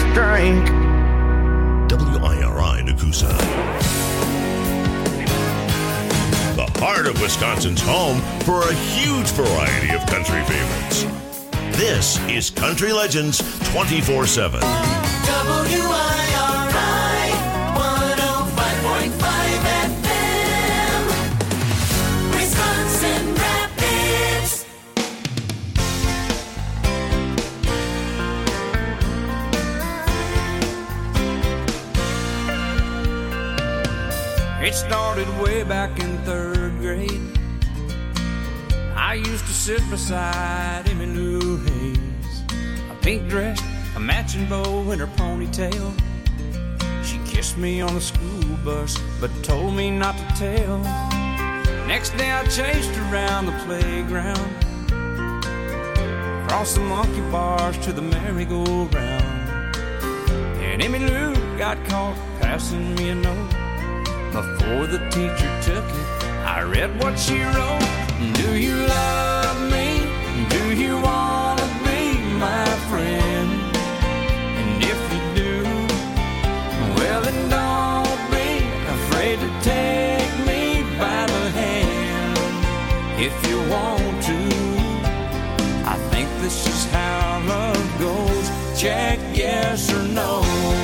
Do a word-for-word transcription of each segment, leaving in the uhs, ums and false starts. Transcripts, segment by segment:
drink. W I R I Nakusa. The heart of Wisconsin's home for a huge variety of country favorites. This is Country Legends twenty-four seven. W I R I one oh five point five F M, Wisconsin Rapids. It started way back in third grade. I used to sit beside Emmylou Hayes, a pink dress, a matching bow in her ponytail. She kissed me on the school bus, but told me not to tell. Next day I chased her around the playground, across the monkey bars to the merry-go-round. And Emmylou got caught passing me a note. Before the teacher took it, I read what she wrote. Do you love me? Do you want to be my friend? And if you do, well then don't be afraid to take me by the hand. If you want to, I think this is how love goes. Check yes or no.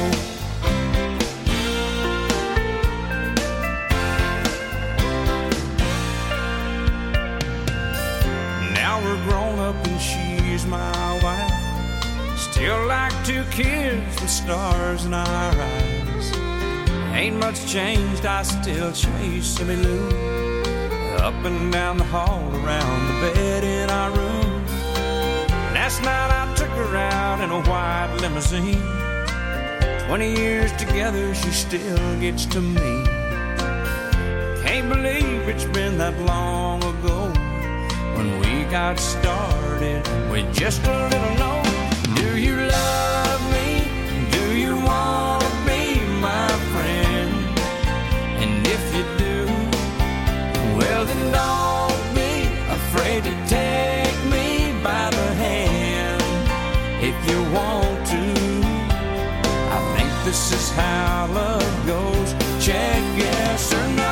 We're grown up and she's my wife. Still like two kids with stars in our eyes. Ain't much changed, I still chase Emmylou up and down the hall, around the bed in our room. Last night I took her out in a white limousine. Twenty years together, she still gets to me. Can't believe it's been that long ago when we got started with just a little note. Do you love me? Do you want to be my friend? And if you do, well then don't be afraid to take me by the hand. If you want to, I think this is how love goes. Check yes or no.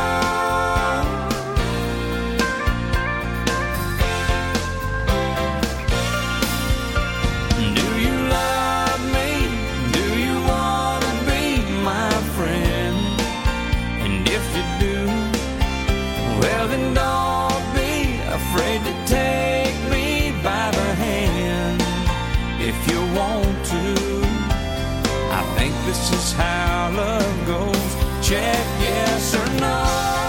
Afraid to take me by the hand. If you want to, I think this is how love goes. Check yes or no.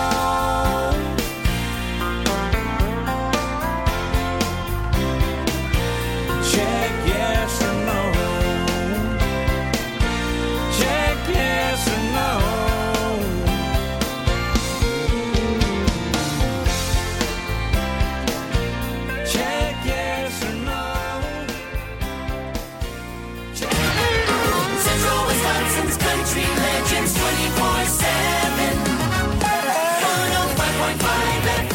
Check yes or no. Check yes or no. Country Legends twenty-four seven, one oh five point five F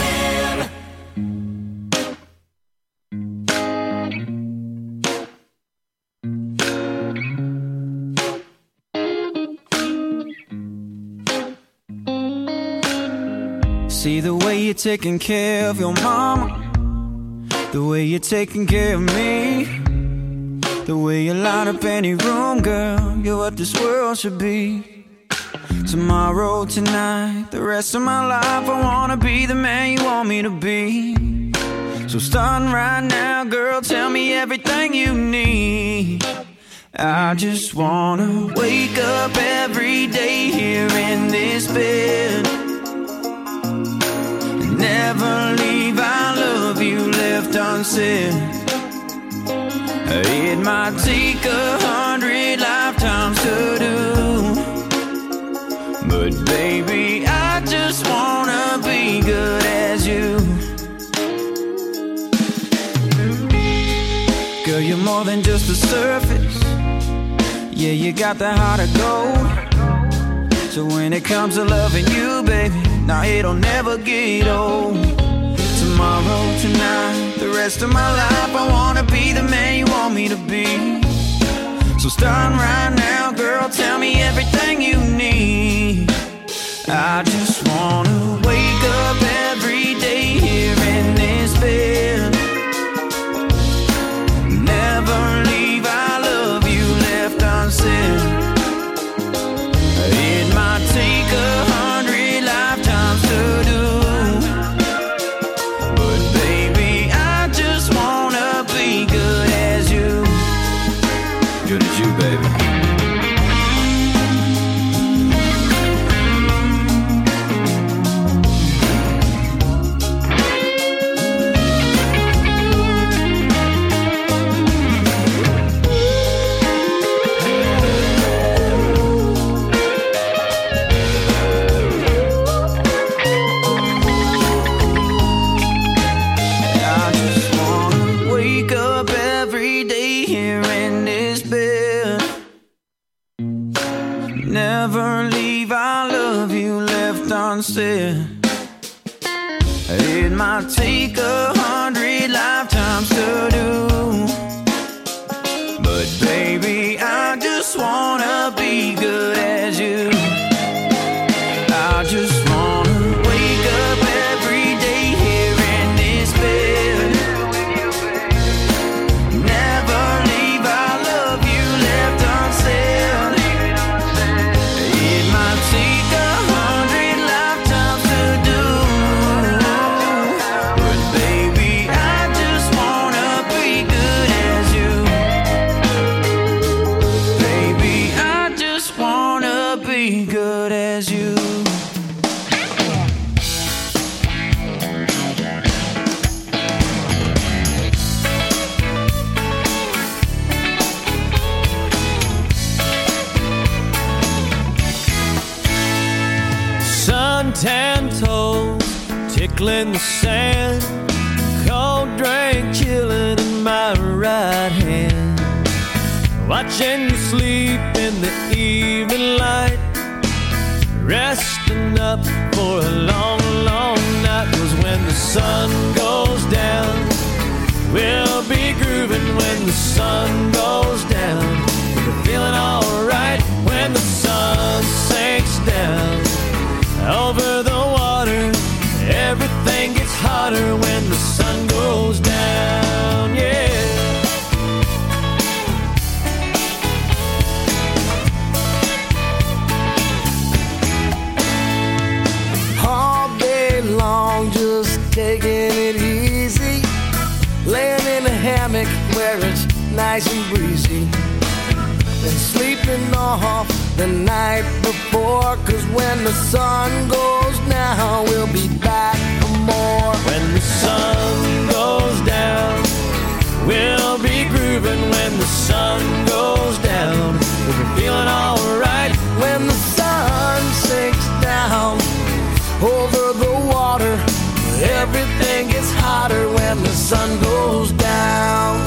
M. See the way you're taking care of your mama, the way you're taking care of me, the way you light up any room, girl, you're what this world should be. Tomorrow, tonight, the rest of my life, I wanna be the man you want me to be. So starting right now, girl, tell me everything you need. I just wanna wake up every day here in this bed and never leave I love you left unsaid. It might take a hundred lifetimes to do, but baby, I just wanna be good as you. Girl, you're more than just the surface. Yeah, you got the heart of gold. So when it comes to loving you, baby, now it'll never get old. Tomorrow, tonight, the rest of my life, I wanna be the man you want me to be. So starting right now, girl. Tell me everything you need. I just wanna wake up every day here in this bed. Never leave, I love you left unsaid. It might take a hundred lifetimes to do, but baby, I just wanna be good as you. Good as you, baby. Said it might take a hundred lifetimes to do, but baby, I just wanna be good as you. I just wanna wake up every day here in this bed. Never leave, I love you left unsaid. It might take a good as you. Suntan toes tickling the sand, cold drink chilling in my right hand, watching you sleep in the evening light, resting up for a long, long night. 'Cause when the sun goes down, we'll be grooving when the sun goes down. We're feeling alright when the sun sinks down over the water. Everything gets hotter when the sun goes down, yeah. Just taking it easy, laying in a hammock where it's nice and breezy, and sleeping off the night before. 'Cause when the sun goes down, we'll be back for more. When the sun goes down, we'll be grooving. When the sun goes down, we'll be feeling alright. When the sun sinks down over the water, everything gets hotter when the sun goes down.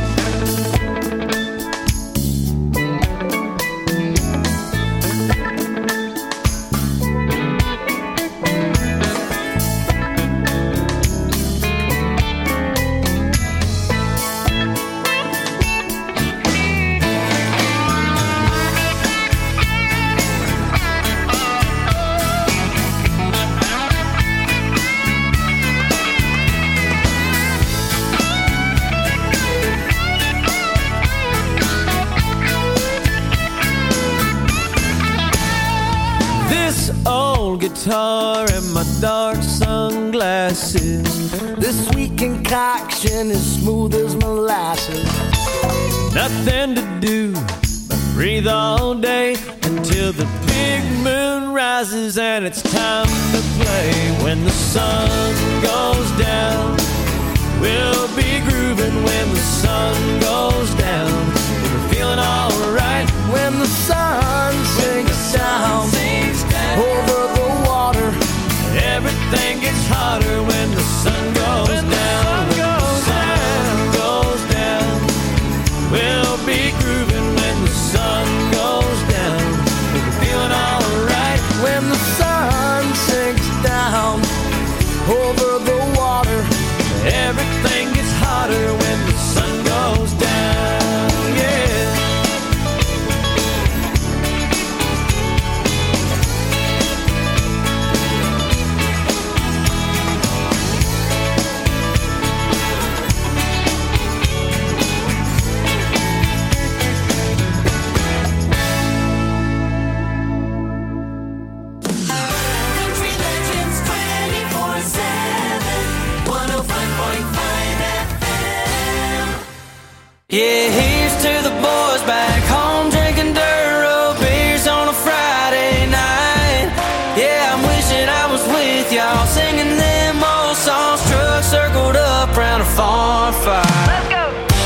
Guitar and my dark sunglasses, this sweet concoction is smooth as molasses. Nothing to do but breathe all day until the big moon rises and it's time to play. When the sun goes down, we'll be grooving. When the sun goes down, we're feeling alright. When the sun sinks down over the water, everything gets hotter when the sun goes when down. The sun goes, when the sun goes down, we'll be grooving. When the sun goes down, we're feeling alright. When the sun sinks down over the water, everything gets hotter when the sun goes down. here's to the boys back home drinking dirt road beers on a Friday night. Yeah, I'm wishing I was with y'all singing them old songs, trucks circled up round a farm fire. Let's go.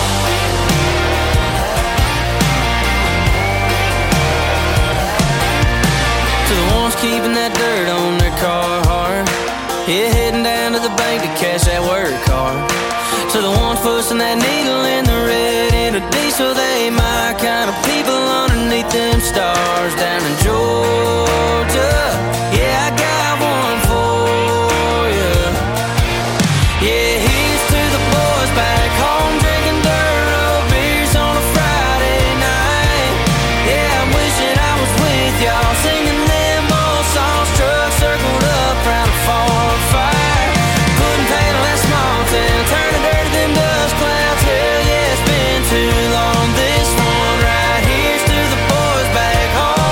To the ones keeping that dirt on their car hard, yeah, heading down to the bank to cash that work card. To the ones pushing that needle in the red in a diesel, they my kind of people underneath them stars down in Georgia. Yeah, I got one for you. Yeah, here's to the boys back home drinking dirt road beers on a Friday night. Yeah, I'm wishing I was with y'all singing them old songs, trucks circled up round a farm fire. Putting paint on that small town, turning dirt to them dust clouds. Hell yeah, it's been too long. This one right here's to the boys back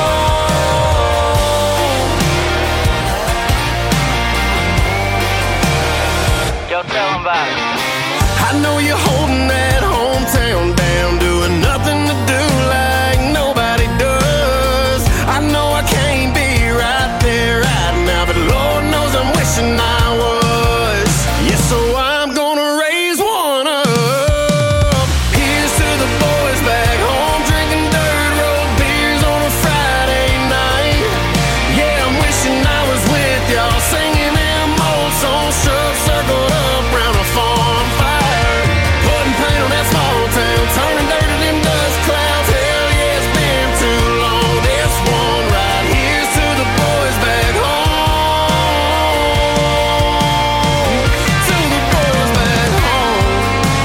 home. Yo, tell them about it. I know you're holding that hometown down, doing nothing to do like nobody does. I know I can't be right there right now, but Lord knows I'm wishing I was. Yeah, so I'm gonna raise one up. Here's to the boys back home drinking dirt road beers on a Friday night. Yeah, I'm wishing I was with y'all singing them old songs, trucks circled up round a farm fire. Putting paint on that small town, turning dirt to them dust clouds. Hell yeah, it's been too long. This one right here's to the boys back home. To the boys back home.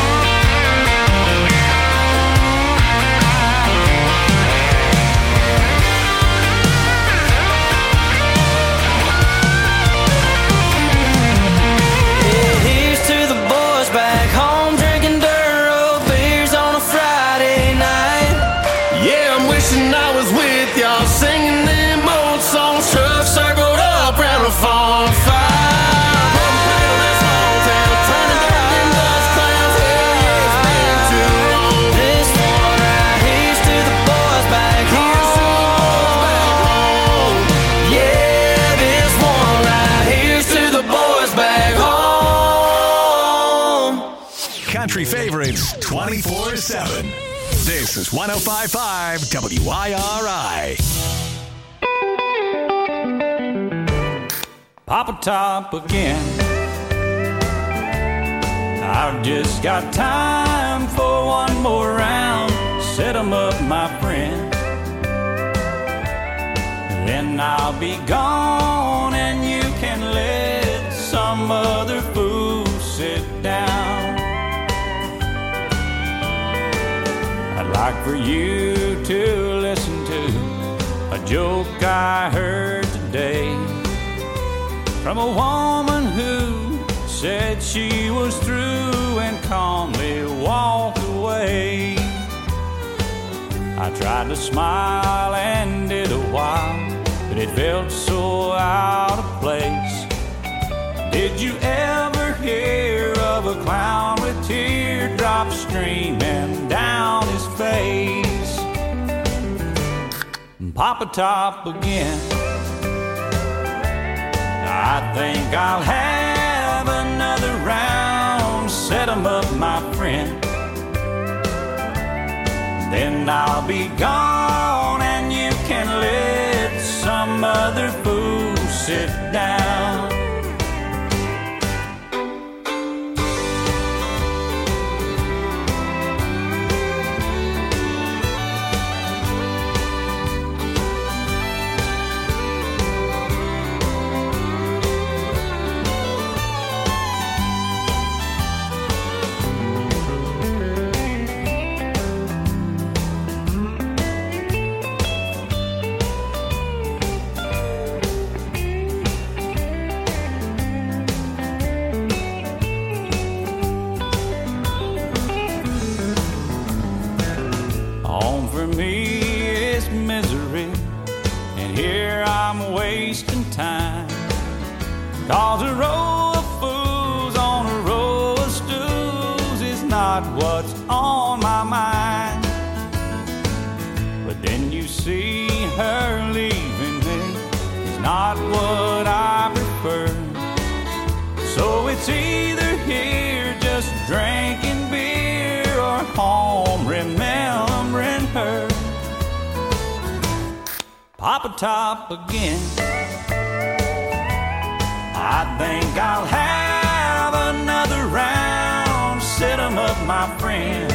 Yeah, here's to the boys back home drinking dirt road beers on a Friday night. Yeah, I'm wishing I was with y'all singing them old songs, trucks circled up round a farm fire. Putting paint on that small town, turning dirt to them dust clouds. Hell yeah, it's been too long. This one right here's to the boys back Here's to the boys back home. Yeah, this one right here's to the boys back home. Country favorites twenty-four seven. This is one oh five point five W I R I. Papa Top again. I've just got time for one more round. Set 'em up, my friend. Then I'll be gone and you can let some other fool sit down. I'd like for you to listen to a joke I heard today from a woman who said she was through and calmly walked away. I tried to smile and did a while, but it felt so out of place. Did you ever hear of a clown with teardrops streaming down his face? Papa Top again. I think I'll have another round. Set 'em up, my friend. Then I'll be gone and you can let some other fool sit down. Time. Cause a row of fools on a row of stools is not what's on my mind. see her leaving me is not what I prefer. So it's either here just drinking beer or home remembering her. Papa Top again. I think I'll have another round, set 'em up, my friend.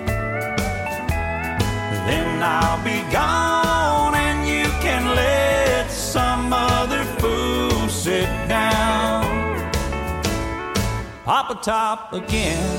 Then I'll be gone and you can let some other fool sit down. Papa Top again.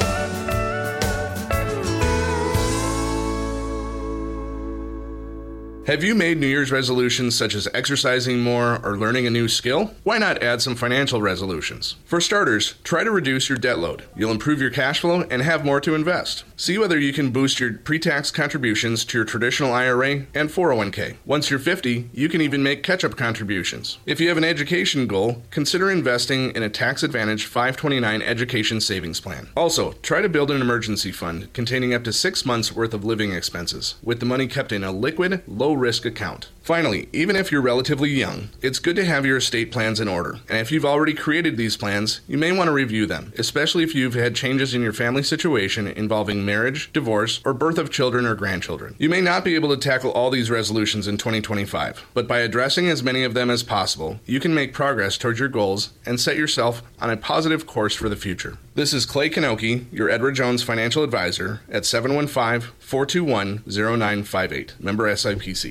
Have you made New Year's resolutions such as exercising more or learning a new skill? Why not add some financial resolutions? For starters, try to reduce your debt load. You'll improve your cash flow and have more to invest. See whether you can boost your pre-tax contributions to your traditional I R A and four oh one k. Once you're fifty, you can even make catch-up contributions. If you have an education goal, consider investing in a tax-advantaged five twenty-nine education savings plan. Also, try to build an emergency fund containing up to six months worth of living expenses, with the money kept in a liquid, low risk account. Finally, even if you're relatively young, it's good to have your estate plans in order. And if you've already created these plans, you may want to review them, especially if you've had changes in your family situation involving marriage, divorce, or birth of children or grandchildren. You may not be able to tackle all these resolutions in twenty twenty-five, but by addressing as many of them as possible, you can make progress towards your goals and set yourself on a positive course for the future. This is Clay Kanoki, your Edward Jones financial advisor at seven one five, four two one, zero nine five eight, member S I P C.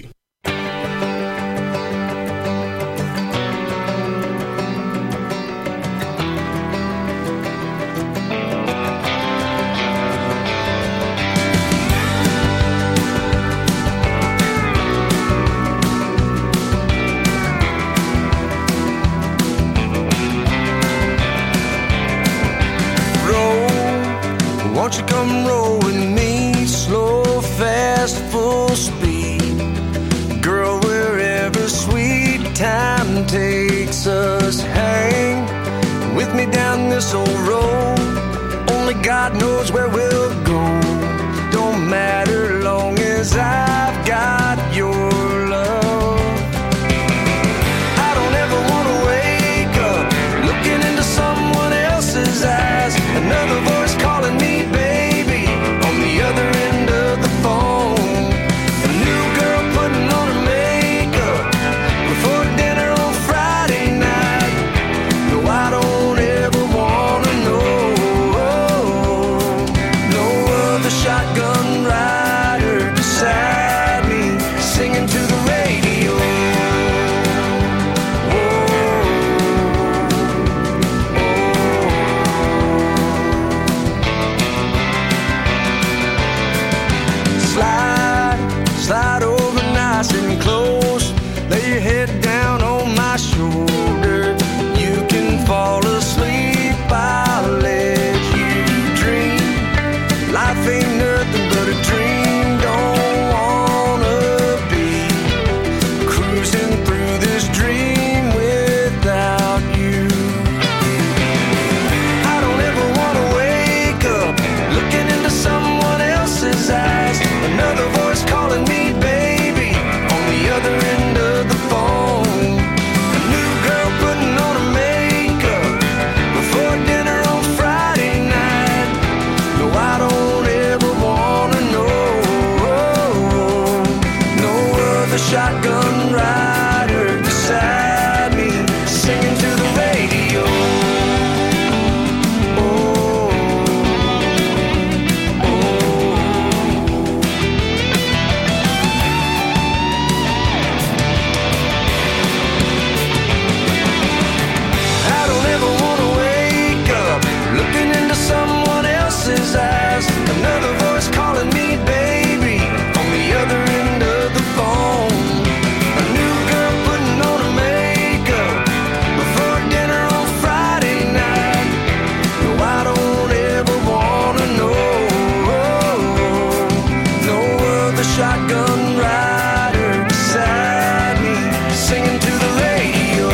Won't you come roll with me, slow, fast, full speed, girl, wherever sweet time takes us. Hang with me down this old road, only God knows where we'll go. Don't matter long as I've got your love. I don't ever want to wake up looking into someone else's eyes, another voice calling me baby on the other end of the phone. A new girl putting on her makeup before dinner on Friday night. No, I don't ever wanna know. No other shotgun rider beside me singing to the radio. Slide over nice and close, lay your head down on my shoulder. You can fall asleep, I'll let you dream. Life ain't nothing but a dream, don't wanna be cruising through this dream without you. I don't ever wanna wake up looking into someone else's eyes, another voice calling me baby on the other end of the phone. A new girl putting on her makeup before dinner on Friday night. No, I don't ever wanna know. No other shotgun rider beside me singing to the radio. Someone else's eyes, another voice calling me baby on the other end of the phone. A new girl putting on her makeup before dinner on Friday night. No, I don't ever wanna know. No other shotgun rider beside me singing to the radio.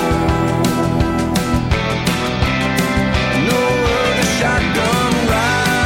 Shotgun ride.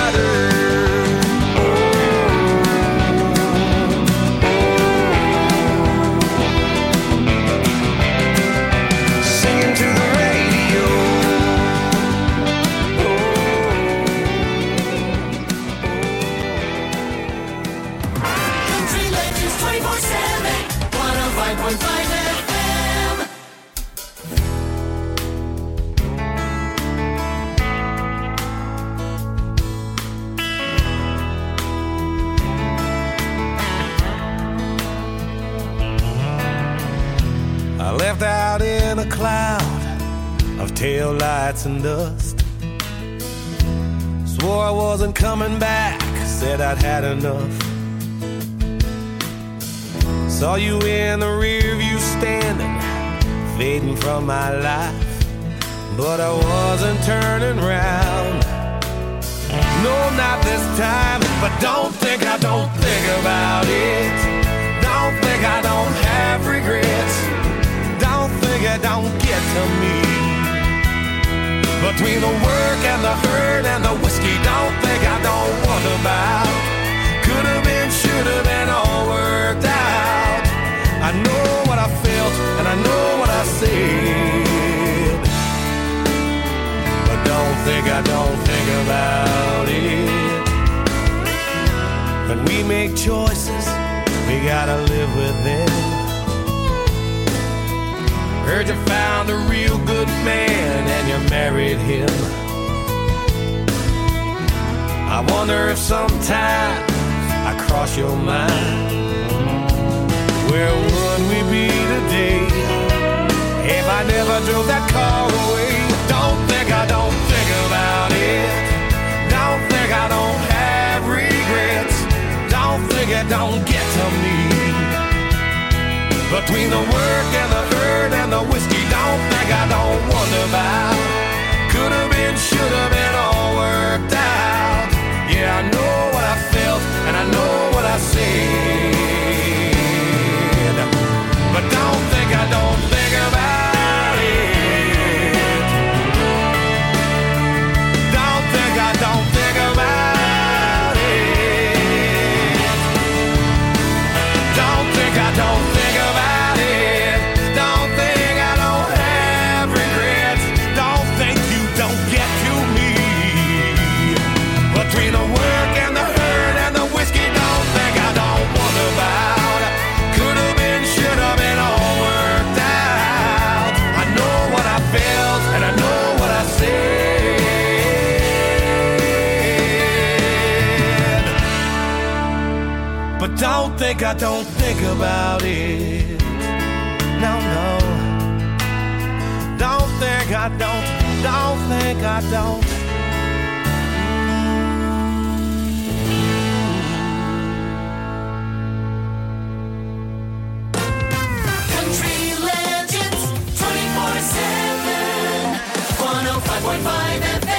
in a cloud of taillights and dust. Swore I wasn't coming back, said I'd had enough. Saw you in the rear view standing, fading from my life, but I wasn't turning round. No, not this time, but don't think I don't think about it. Don't think I don't have regrets. Don't think it don't get to me. Between the work and the hurt and the whiskey, don't think I don't wonder about. Could have been, should have been, all worked out. I know what I felt and I know what I said, but don't think I don't think about it. When we make choices, we gotta live with them. Heard you found a real good man and you married him. I wonder if sometimes I cross your mind. Where would we be today if I never drove that car away? Don't think I don't think about it. Don't think I don't have regrets. Don't think it don't get to me. Between the work and the hurt and the whiskey, don't think I don't wonder about. Could have been, should have been, all worked out. Yeah, I know what I felt and I know what I said, but don't think I don't think about it. Don't think I don't think about it. Don't think I don't think about it. Don't think I don't have regrets. Don't think you don't get to me. Between the work and the hurt and the whiskey, don't think I don't wonder about. Could have been, should have been, all worked out. I know what I felt and I know what I said, but don't think I don't think about it. No, no. Don't think I don't, don't think I don't. Country Legends twenty-four seven, one oh five point five F M.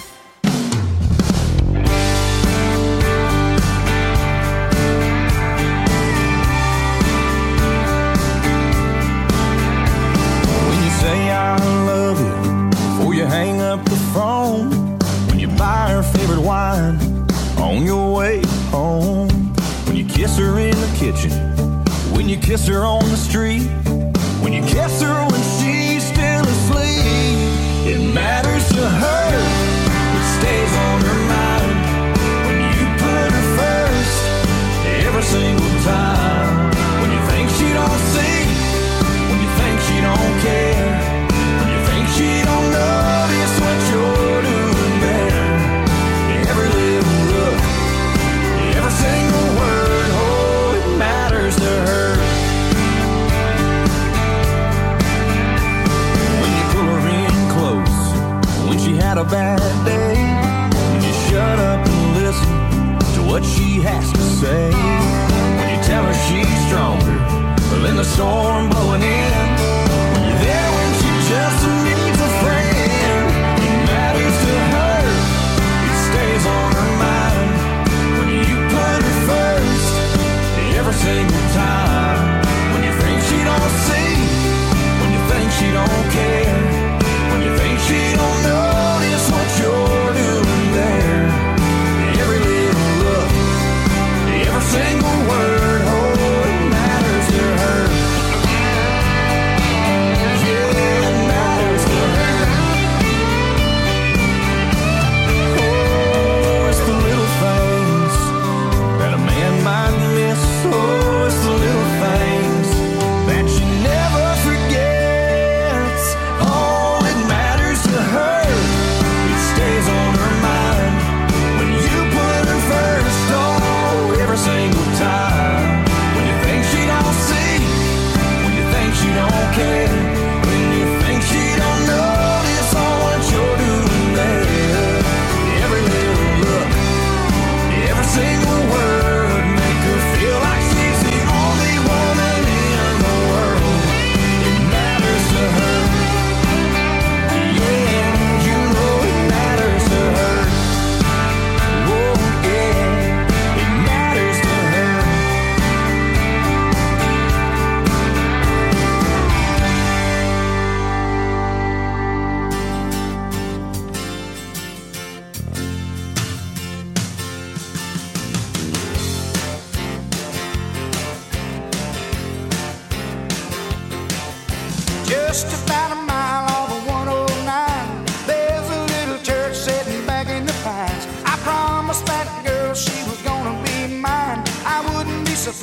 When you say I love you before you hang up the phone, when you buy her favorite wine on your way home, when you kiss her in the kitchen, when you kiss her on the street, when you kiss her when she's still asleep, it matters to her, it stays on her mind. When you put her first every single time, when you think she don't see, when you think she don't care, when you think she don't notice what you're doing there, every little look, every single word, oh, it matters to her. When you pull her in close, when she had a bad day, when you shut up and listen to what she has to say, when you tell her she's stronger than the storm blowing in, when you're there when she just needs a friend, it matters to her, it stays on her mind. When you put her first every single time, when you think she don't see, when you think she don't care, when you think she don't notice what you're doing there, every little look, every single word, oh, it matters to her. Yeah, it matters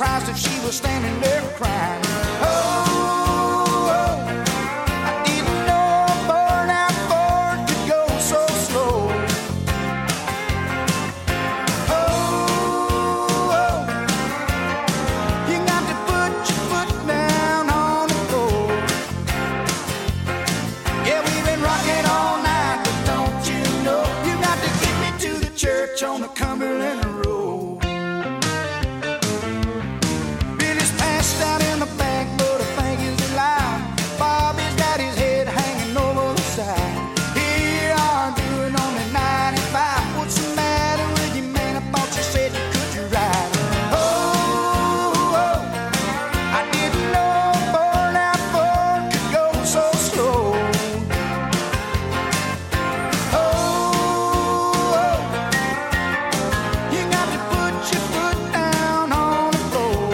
surprised if she was standing there crying. Oh, oh, I didn't know a burnout Ford could go so slow. Oh, oh, you got to put your foot down on the floor. Yeah, we've been rocking all night, but don't you know you got to get me to the church on the Cumberland Road. Billy's passed out in the back, but I think he's alive. Bobby's got his head hanging over the side. Here you are doing only ninety-five. What's the matter with you, man? I thought you said you could ride. Oh, oh, I didn't know a burnout Ford could go so slow. Oh, oh, you got to put your foot down on the floor.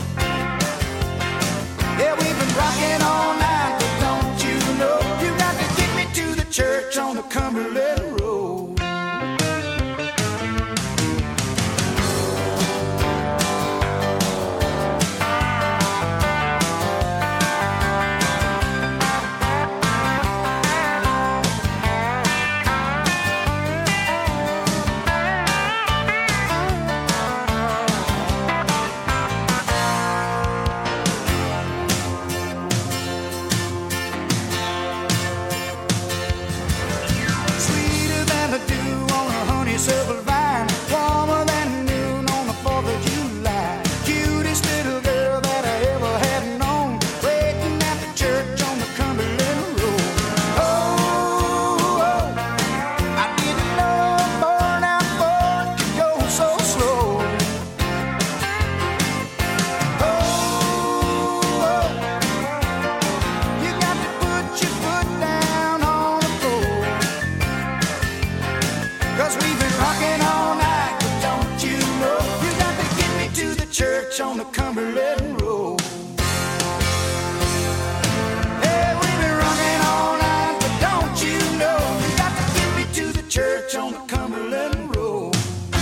Yeah, we've been rocking all night, but don't you know you got to get me to the church on the Cumberland Road. Sweeter than the dew on a honeysuckle vine, warmer than noon on the fourth of July. Cutest little girl that I ever had known, waiting at the church on the Cumberland Road. Oh, oh, I didn't know a burnout Ford could go so slow. Oh, oh, you got to put your foot down on the floor. Cause we've been rocking all night, but don't you know you got to get me to the church on the Cumberland Road. Hey, we've been rocking all night, but don't you know you got to get me to the church on the Cumberland Road.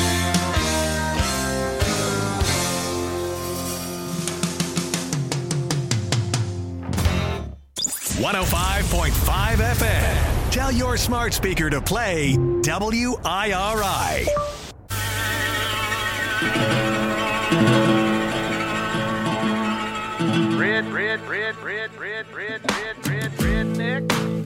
one oh five point five F M. Tell your smart speaker to play W I R I. Red, red, red, red, red, red, red, red, redneck.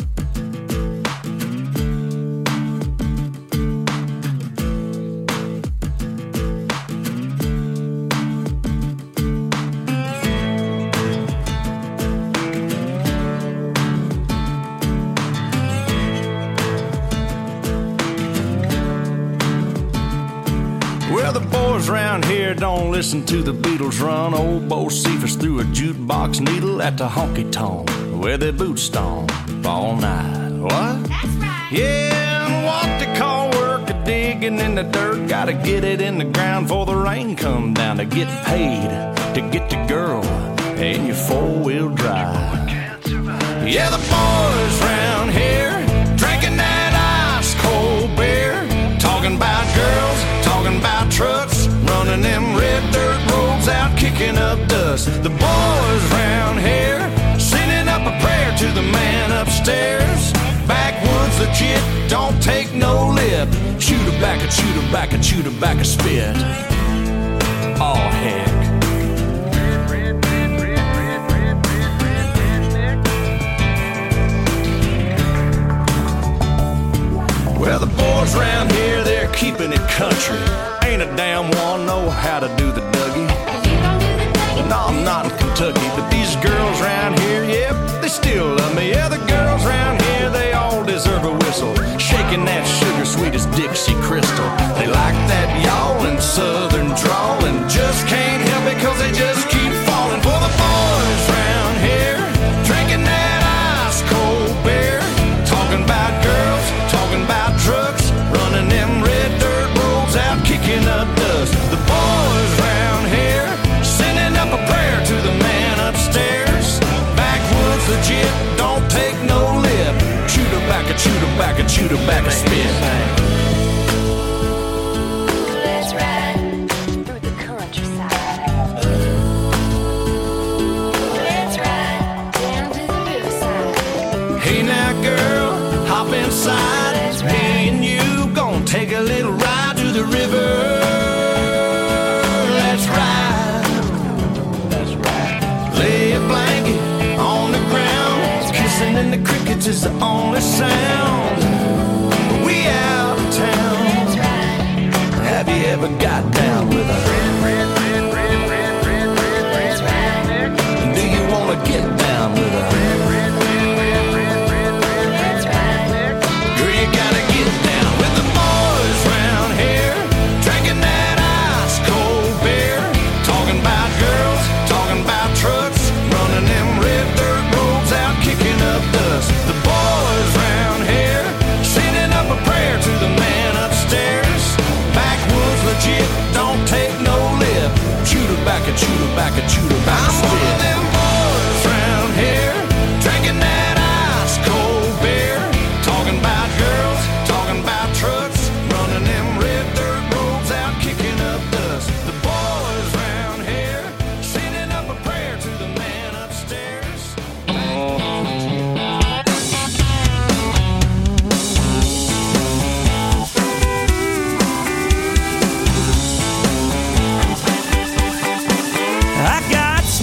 Well, the boys round here don't listen to the Beatles run. Old Bo Cephas threw a jukebox needle at the honky-tonk where they boot stomp all night. What? That's right. Yeah, and what they call work a digging in the dirt. Gotta get it in the ground before the rain come down to get paid, to get the girl in your four-wheel drive. Yeah, the boys round here drinking that ice-cold beer, talking about girls, talking about trucks, running them red dirt roads out, kicking up dust. The boys round here sending up a prayer to the man upstairs. Backwoods legit, don't take no lip. Shoot her back, a shoot her back, a shoot her back, a spit. Oh heck. Well, the boys round here, they're keeping it country. Ain't a damn one know how to do the Dougie. No, I'm not in Kentucky, but these girls round here, yep, they still love me. Yeah, the girls round here, they all deserve a whistle. Shaking that sugar sweet as Dixie Crystal. They like that yawling southern drawl and just can't help it cause they just keep falling for the boys round here. Drinking that ice cold beer, talking about girls, talking about trucks, running them red dirt roads out, kicking up dust. The boys round here sending up a prayer to the man upstairs. Backwoods legit, don't take no lip. Shoot her back, a shoot her back, a shoot her back, a spit. Let's ride through the countryside.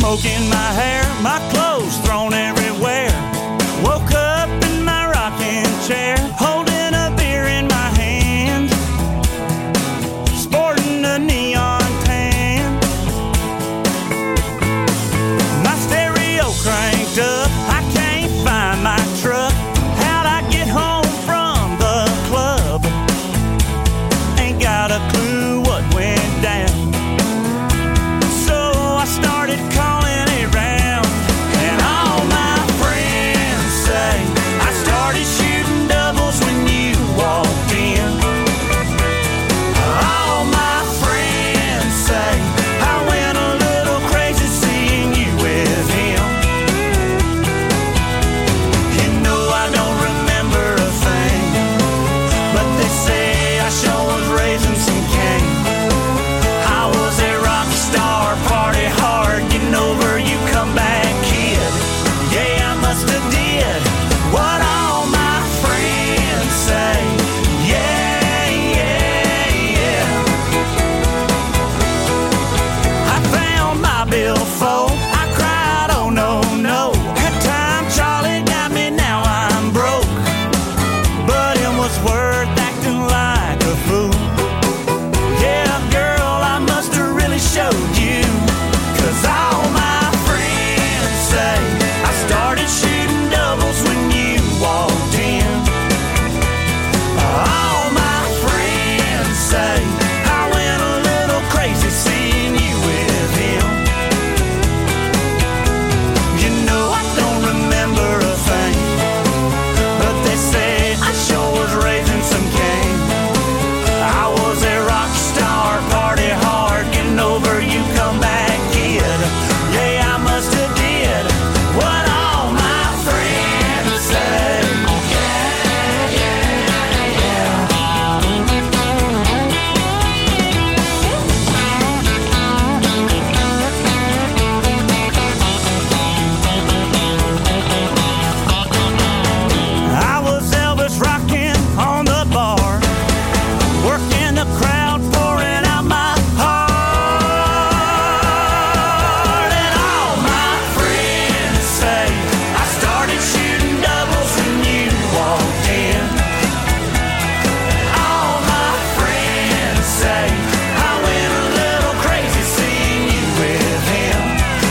smoke in my hair, my clothes thrown everywhere. Woke up in my rocking chair, holding a beer in my hand, sporting a neon tan. My stereo cranked up, I can't find my truck. How'd I get home from the club? Ain't got a clue what went down. So I started calling around, and all my friends say I started shooting doubles when you walked in. All my friends say I went a little crazy seeing you with him. You know I don't remember a thing, but they say I sure was raising some cane. I was a rock star, party hard, getting over you come back kid. Yeah, I must have did what all my friends say. Yeah, yeah, yeah. I found my billfold, I cried, oh no, no. That time Charlie got me, now I'm broke. But it was worth acting like a fool. Yeah, girl, I must have really showed you. Cause all my friends say I started shooting doubles when you walked in. All my friends say I went a little crazy seeing you with him. You know I don't remember a thing, but they say I sure was raising some cane. I was a rock star, party hard, getting over you come back kid. Yeah, I must have did what all my friends say. Yeah, yeah, yeah. I was Elvis rocking on the bar, working the crowd, pouring out my heart. And all my friends say I started shooting doubles when you walked in. All my friends say I went a little crazy seeing you with him.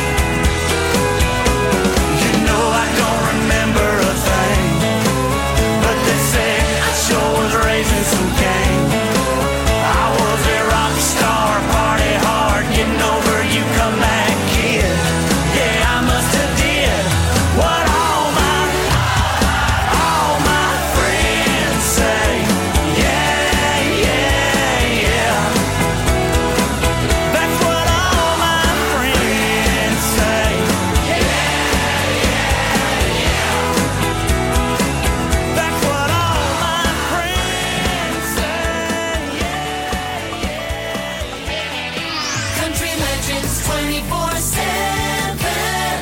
You know I don't remember a thing, but they say I sure was raising some cane. I was a rock star, party hard, getting over you come back kid. Yeah, I must have did what all my, all my friends say. Yeah, yeah, yeah. That's what all my friends say. Yeah, yeah, yeah. That's what all my friends say. Yeah, yeah. Country Legends twenty-four seven.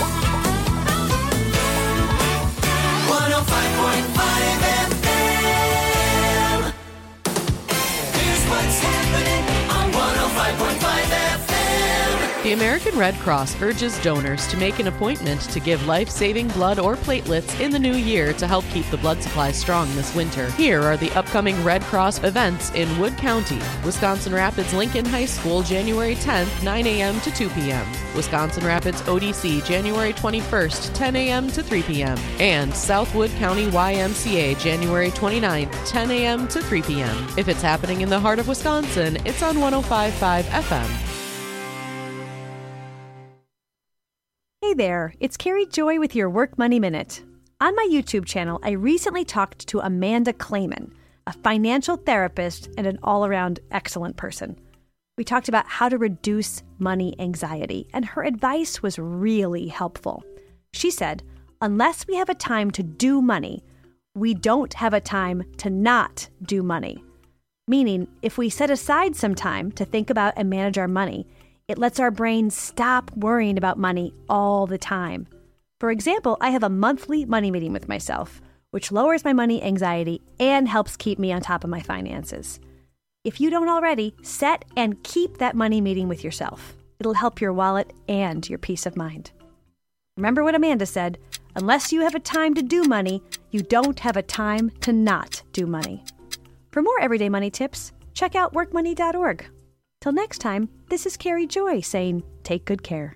one oh five point five F M. Here's what's happening on one oh five point five F M. The American Red Cross urges donors to make an appointment to give life-saving blood or platelets in the new year to help keep the blood supply strong this winter. Here are the upcoming Red Cross events in Wood County. Wisconsin Rapids Lincoln High School, January tenth, nine a.m. to two p.m. Wisconsin Rapids O D C, January twenty-first, ten a.m. to three p.m. And Southwood County Y M C A, January twenty-ninth, ten a.m. to three p.m. If it's happening in the heart of Wisconsin, it's on one oh five point five F M. Hey there, it's Carrie Joy with your Work Money Minute. On my YouTube channel, I recently talked to Amanda Clayman, a financial therapist and an all-around excellent person. We talked about how to reduce money anxiety, and her advice was really helpful. She said, unless we have a time to do money, we don't have a time to not do money. Meaning, if we set aside some time to think about and manage our money, it lets our brain stop worrying about money all the time. For example, I have a monthly money meeting with myself, which lowers my money anxiety and helps keep me on top of my finances. If you don't already, set and keep that money meeting with yourself. It'll help your wallet and your peace of mind. Remember what Amanda said, unless you have a time to do money, you don't have a time to not do money. For more everyday money tips, check out work money dot org. Till next time, this is Carrie Joy saying, take good care.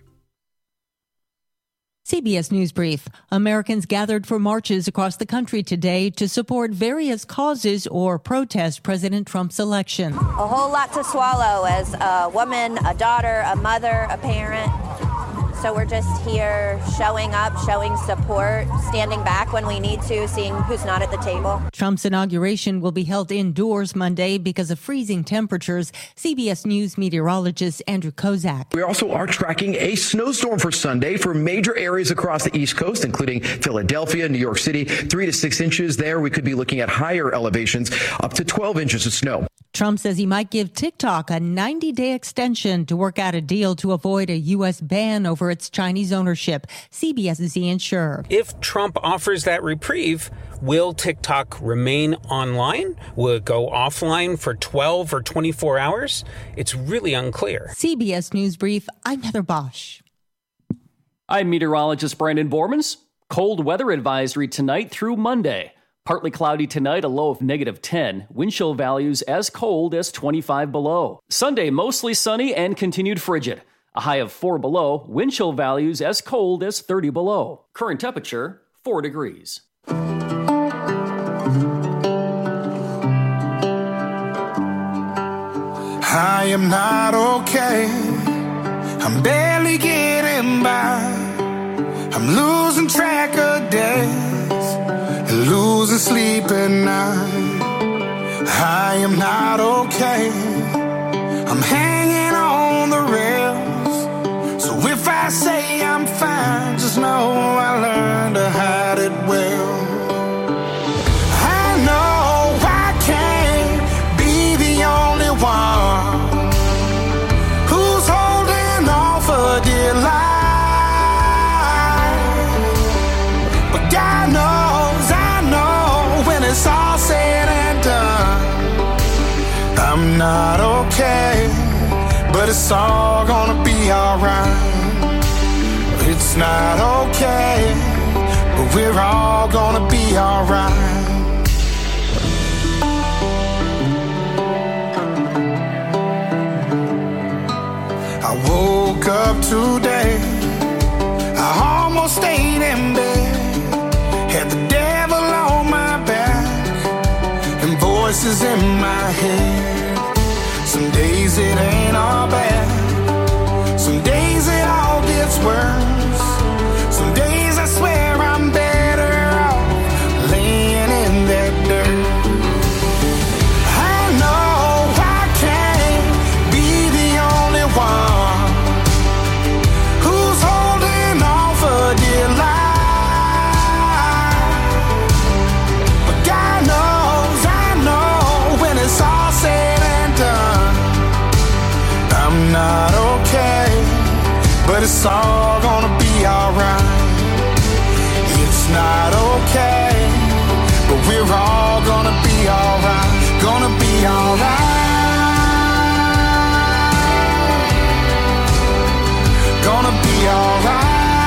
C B S News Brief. Americans gathered for marches across the country today to support various causes or protest President Trump's election. A whole lot to swallow as a woman, a daughter, a mother, a parent. So we're just here showing up, showing support, standing back when we need to, seeing who's not at the table. Trump's inauguration will be held indoors Monday because of freezing temperatures. C B S News meteorologist Andrew Kozak. We also are tracking a snowstorm for Sunday for major areas across the East Coast, including Philadelphia, New York City, three to six inches there. We could be looking at higher elevations, up to twelve inches of snow. Trump says he might give TikTok a ninety-day extension to work out a deal to avoid a U S ban over its Chinese ownership. CBS's Ian Sherr. If Trump offers that reprieve, will TikTok remain online? Will it go offline for twelve or twenty-four hours? It's really unclear. C B S News Brief, I'm Heather Bosch. I'm meteorologist Brandon Bormans. Cold weather advisory tonight through Monday. Partly cloudy tonight, a low of negative ten. Wind chill values as cold as twenty-five below. Sunday, mostly sunny and continued frigid. A high of four below. Wind chill values as cold as thirty below. Current temperature, four degrees. I am not okay. I'm barely getting by. I'm losing track of days. Losing sleep at night. I am not okay. I'm hanging on the rails. So if I say I'm fine, just know I learned to hide it well. I know I can't be the only one who's holding on for dear life. But God knows it's all said and done, I'm not okay, but it's all gonna be alright. It's not okay, but we're all gonna be alright. I woke up today, I almost stayed in bed, had the devil on my back, voices in my head. Some days it ain't all bad. Some days it all gets worse. Some days I swear I'm better off laying in that dirt. I know I can't be the only one who's holding on for dear life. But God knows it's all said and done, I'm not okay, but it's all gonna be alright. It's not okay, but we're all gonna be alright. Gonna be alright. Gonna be alright.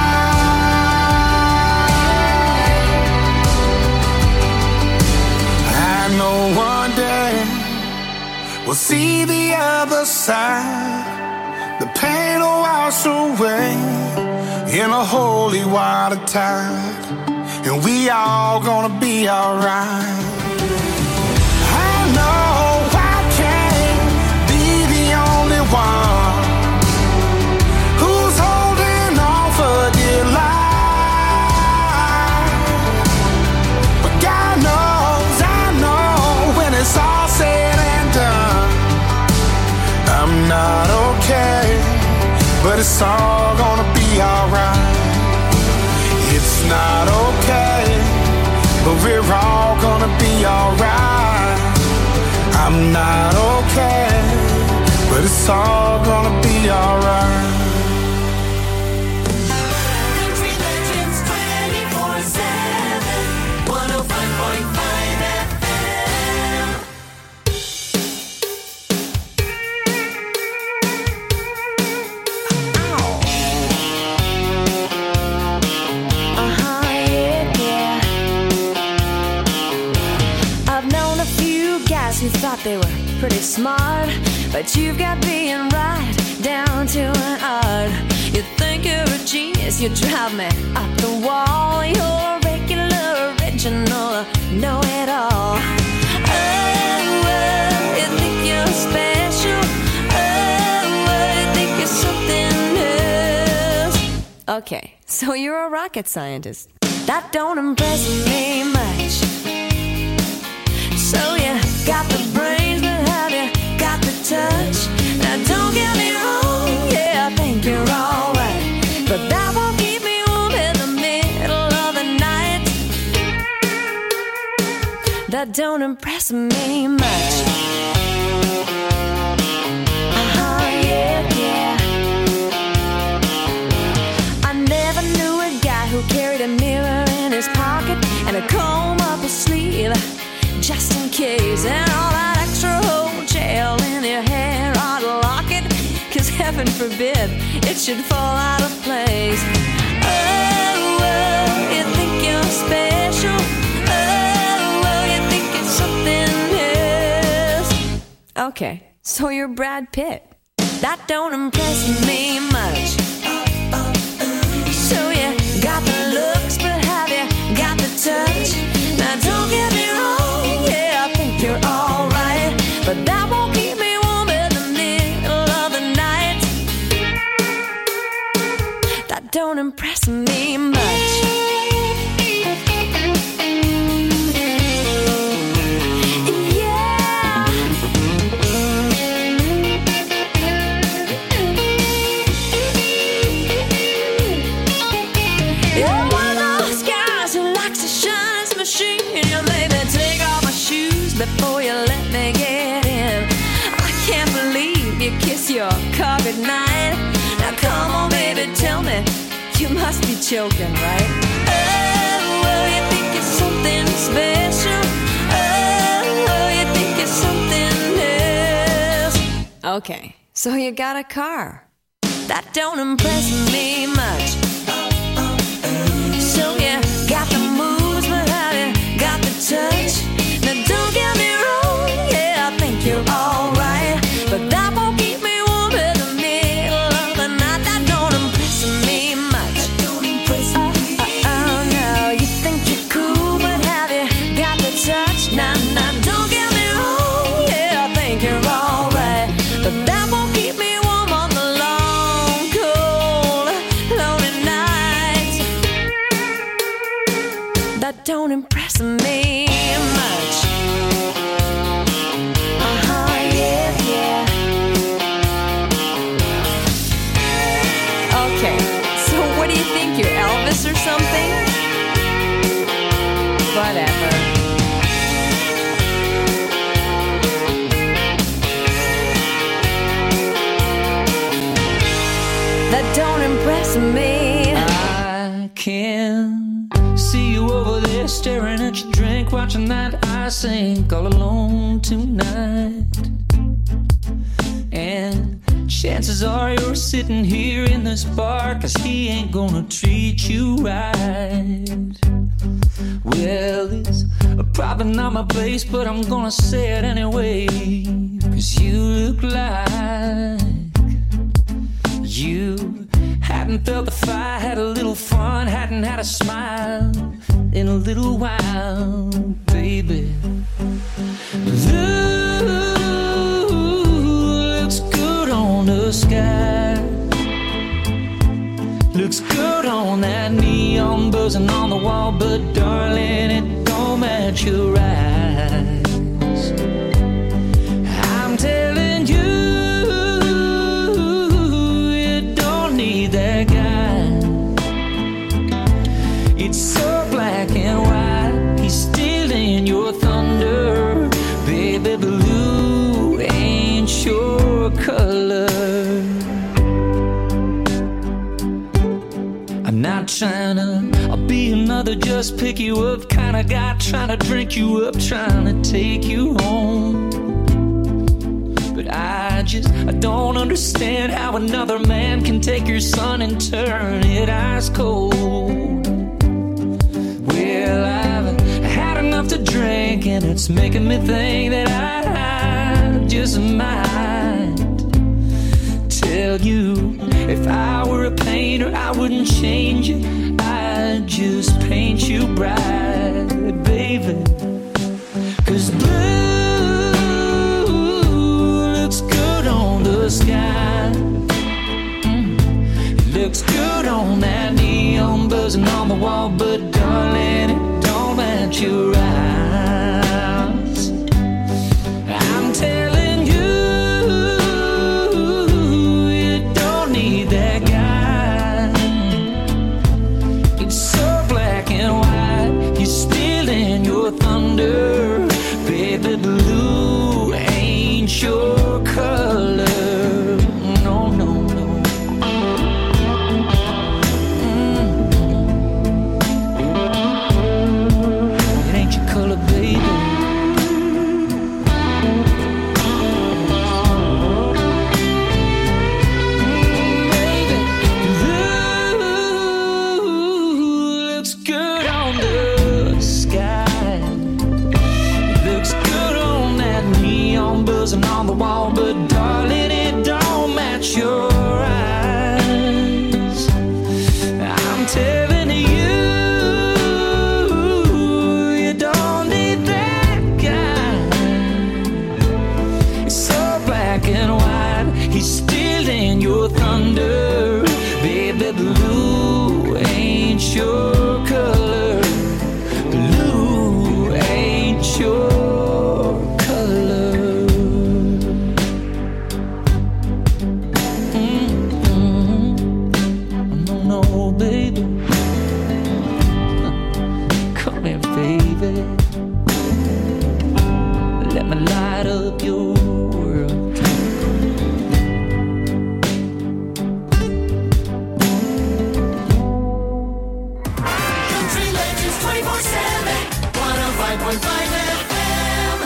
I know one day we'll see the other side. The pain will wash away in a holy water tide, and we all gonna be alright. I know I can't be the only one who's holding on for dear life, but God knows, I know when it's all said and done, I'm not okay, but it's all gonna be alright. It's not okay, but we're all gonna be alright. I'm not okay, but it's all gonna be alright. Country Legends twenty-four seven, one oh five point five F M. you thought they were pretty smart, but you've got being right down to an art. You think you're a genius, you drive me up the wall. You're regular, original, know-it-all. Oh, oh, you think you're special. Oh, oh, you think you're something else. Okay, so you're a rocket scientist. That don't impress me much. So you got the brains, but have you got the touch? Now don't get me wrong, yeah, I think you're alright, but that won't keep me warm in the middle of the night. That don't impress me much. Uh-huh, yeah, yeah. I never knew a guy who carried a mirror in his pocket and a comb up his sleeve, just in case, and all that extra whole gel in your hair ought to lock it, cause heaven forbid it should fall out of place. Oh, oh, you think you're special. Oh, oh, you think it's something else. Okay, so you're Brad Pitt. That don't impress me much. So you got the looks, but have you got the touch? Now don't get me wrong, yeah, I think you're alright, but that won't keep me warm in the middle of the night. That don't impress me much. Yeah. You're one of those guys who likes to shine his machine. You maybe take off my shoes before you let me get in. I can't believe you kiss your car goodnight. Now come on, baby, tell me, you must be joking, right? Oh, oh, you think it's something special. Oh, oh, you think it's something else. Okay, so you got a car. That don't impress me much. So you got the moves, but have you got the touch? Now don't get me wrong, yeah, I think you're alright, but that won't keep me warm in the middle of the night. That don't impress me much. Oh, oh, oh, no, you think you're cool, but have you got the touch? Nah, nah, don't get me wrong, yeah, I think you're alright, but that won't keep me warm on the long, cold, lonely nights. That don't impress me much. Uh-huh, yeah, yeah. Okay, so what do you think, you're Elvis or something? Whatever. That don't impress me. I can see you over there staring at your drink, watching that I sink all alone tonight. And chances are you're sitting here in this bar, cause he ain't gonna treat you right. Well, it's probably not my place, but I'm gonna say it anyway, cause you look like you hadn't felt the fire, had a little fun, hadn't had a smile in a little while, baby. Blue looks good on the sky, looks good on that neon buzzing on the wall, but darling, it don't match your eyes. I'm telling you, that guy, it's so black and white, he's stealing your thunder, baby. Blue ain't your color. I'm not trying to I'll be another just pick you up kind of guy, trying to drink you up, trying to take you home. But I just, I don't understand how another man can take your sun and turn it ice cold. Well, I've had enough to drink drink, and it's making me think that I just might tell you, if I were a painter, I wouldn't change it. I'd just paint you bright, baby. 'Cause blue looks good on the sky. Mm. It looks good on that neon buzzing on the wall, but darling, it don't match your eyes. I'm telling you, you don't need that guy. It's so black and white, you're stealing your thunder. Baby, blue ain't your color. No, no, no. Mm. It ain't your color, baby. Baby, blue looks good on the sky. Looks good on that neon buzzing on the wall, but darling, it don't match your eyes. I'm telling you, you don't need that guy. It's so black and white, he's stealing your thunder. Baby, blue ain't your color. Blue ain't your color. Mm-hmm. No, no, baby. Come here, baby. Let me light up your world. Country Legends twenty-four seven, one oh five point five F M.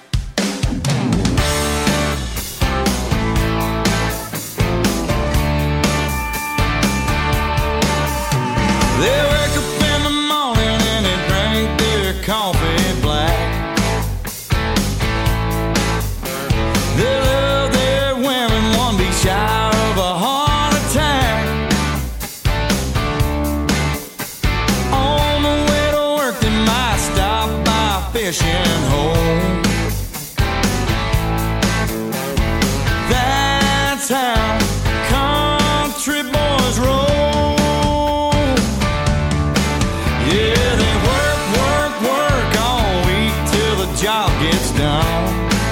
They wake up in the morning and they drink their coffee black. They love their women, one be shy of a heart attack. On the way to work, they might stop by a fishing hole. That's how country boys roll. Yeah, they work, work, work all week till the job gets done.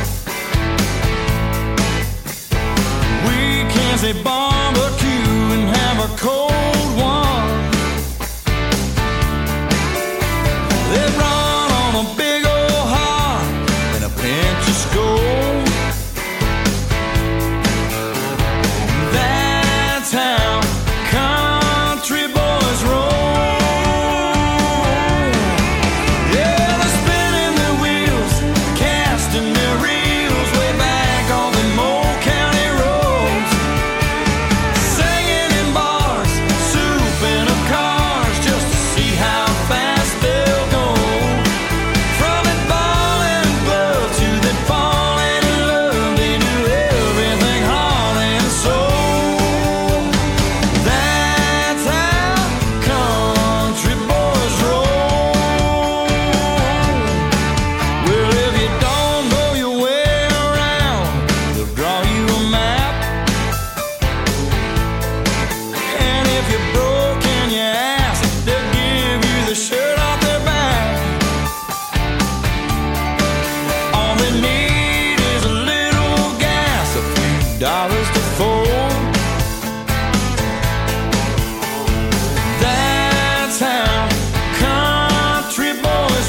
Weekends they barbecue and have a cold one. They run on a big old heart and a pinch of Skoal. That's how country boys roll. Yeah, they're spinning their wheels, casting their reels way back on the Moe County roads. Singing in bars, souping up cars just to see how fast they'll go. From that ball and glove to that fall and love, they do everything heart and soul. That's how country boys roll. Well, if you don't know your way around, they'll draw you a map. And if you're broke in your ass, they'll give you the shirt off their back. All they need is a little gas, a few dollars to fold. That's how country boys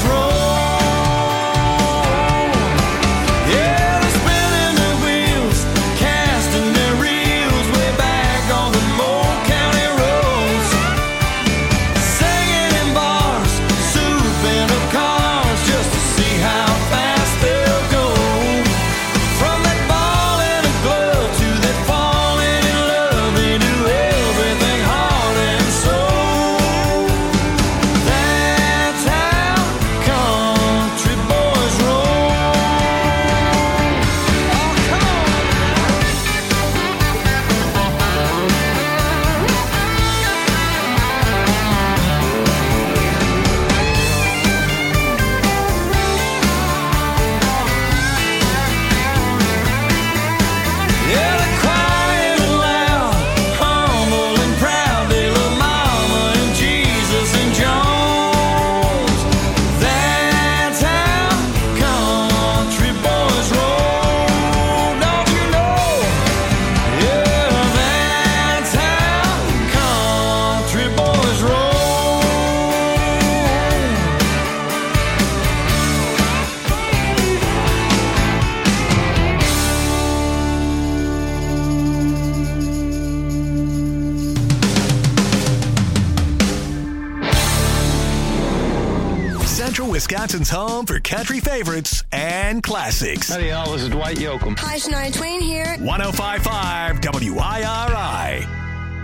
roll. Yeah, they're spinning their wheels, casting their reels way back on the Moe County roads. Singing in bars, souping up cars just to see how fast they'll go. From that ball and a glove to that Wisconsin's home for country favorites and classics. Howdy, y'all. This is Dwight Yoakam. Hi, Shania Twain here. one oh five point five W I R I.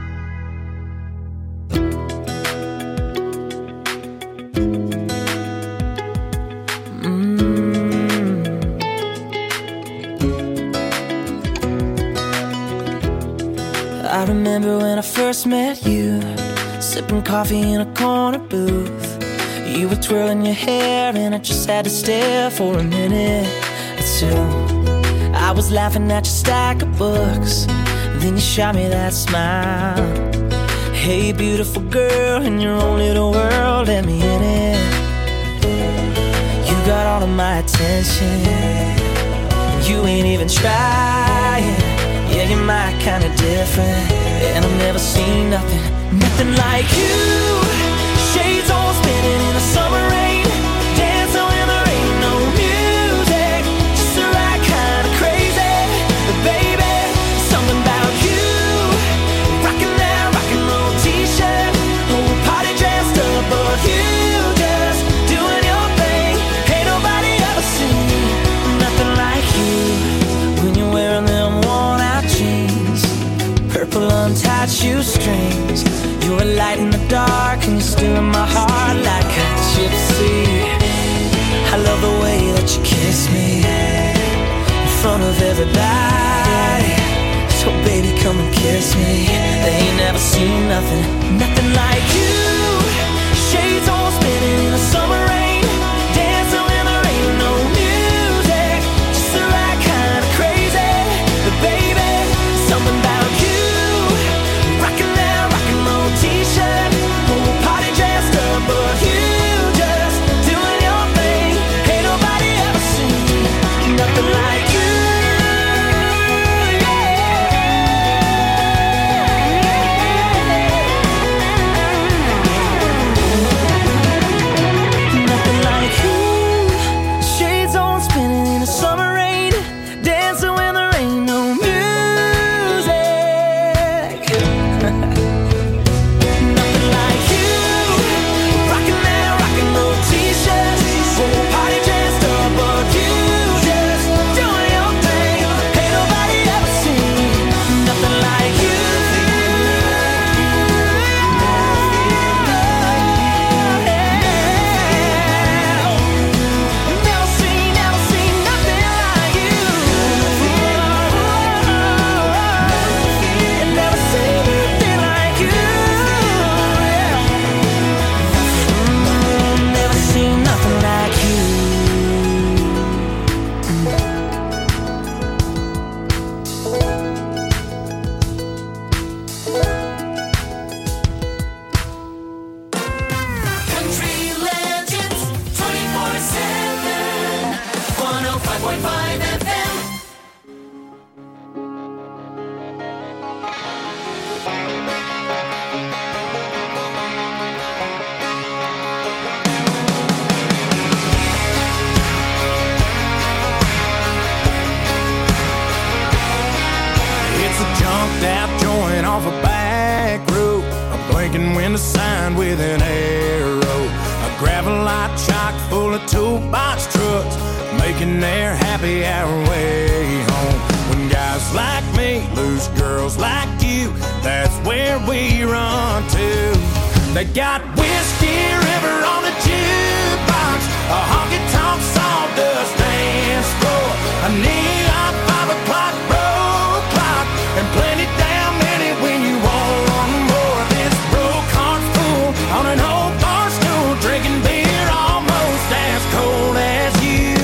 I remember when I first met you, sipping coffee in a corner booth. You were twirling your hair and I just had to stare for a minute or two. I was laughing at your stack of books, then you shot me that smile. Hey beautiful girl, in your own little world, let me in it. You got all of my attention, you ain't even trying. Yeah, you're my kind of different, and I've never seen nothing, nothing like you. Shades all spinning in the summer rain, dancing when there ain't no music, just the right kind of crazy. But baby, something about you, rocking that rock and roll t-shirt, whole party dressed up, but you just doing your thing. Ain't nobody ever seen nothing like you when you're wearing them worn out jeans, purple untied shoestrings. You're a light in the dark and you're still in my heart like a gypsy. I love the way that you kiss me in front of everybody. So baby, come and kiss me. They ain't never seen nothing, nothing like you. Shades all spinning in the summer rain, dancing when there ain't no music, just the right kind of crazy. But baby, something about you, rocking that rock and roll t-shirt, whole party dressed up, but you just doing your thing. Ain't nobody ever seen nothing like you. Nothing like you. Shades on spinning in the summer rain, dancing when there ain't no music. Nothing like you, rocking that rock and roll t-shirt, whole party dressed up, but you just doing your thing. Ain't nobody ever seen nothing like you. Never seen, never seen nothing like you. Never seen nothing like you. Never seen nothing like Country Legends twenty-four seven, one oh five point five F M. It's a jumped out joint off a back road, a blinking window sign with an arrow, a gravel lot chock full of toolbox trucks, making their happy hour way home. When guys like me lose girls like you, that's where we run to. They got Whiskey River on the jukebox, a honky-tonk sawdust dance floor, a neon five o'clock road clock, and plenty damn many when you want one more. This broke heart fool on an old bar stool, drinking beer almost as cold as you.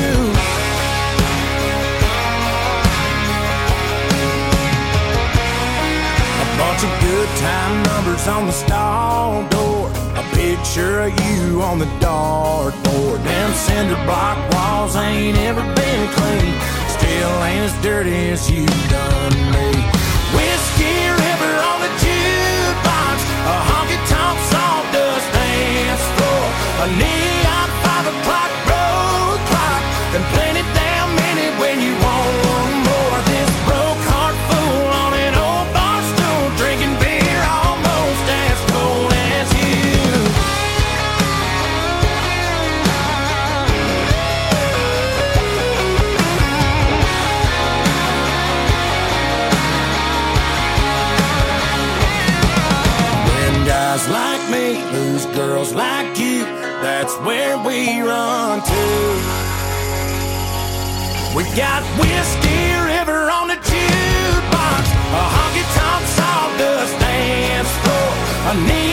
A bunch of good time numbers on the stall door, a picture of you on the dartboard. Them cinder block walls ain't ever been clean, still ain't as dirty as you done me. Whiskey River on the jukebox, a honky-tonk sawdust dance floor, a neon five o'clock road clock, and plenty damn many when you want one more. This broke heart fool on an old bar stool, drinking beer almost as cold as you. girls like you, that's where we run to. We got Whiskey River on the jukebox, a honky-tonk sawdust dance floor, a